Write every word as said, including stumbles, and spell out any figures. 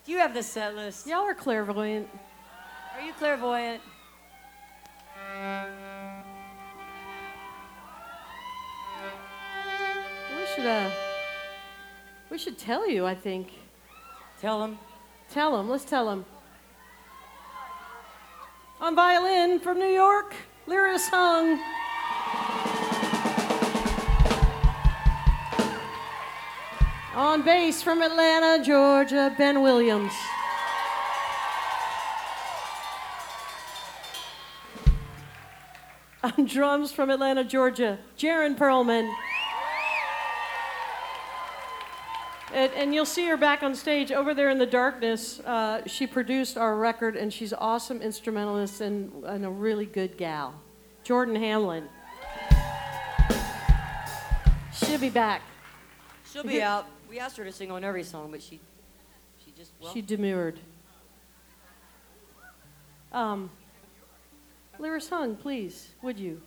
Do you have the set list? Y'all are clairvoyant. Are you clairvoyant? We should, uh, we should tell you, I think. Tell them. Tell them, let's tell them. On violin from New York, Lyris Hung. On bass from Atlanta, Georgia, Ben Williams. On drums from Atlanta, Georgia, Jaron Perlman. And, and you'll see her back on stage over there in the darkness. Uh, she produced our record, and she's an awesome instrumentalist and, and a really good gal. Jordan Hamlin. She'll be back. She'll be out. We asked her to sing on every song, but she, she just, well. She demurred. Um, Lyris Hung, please, would you?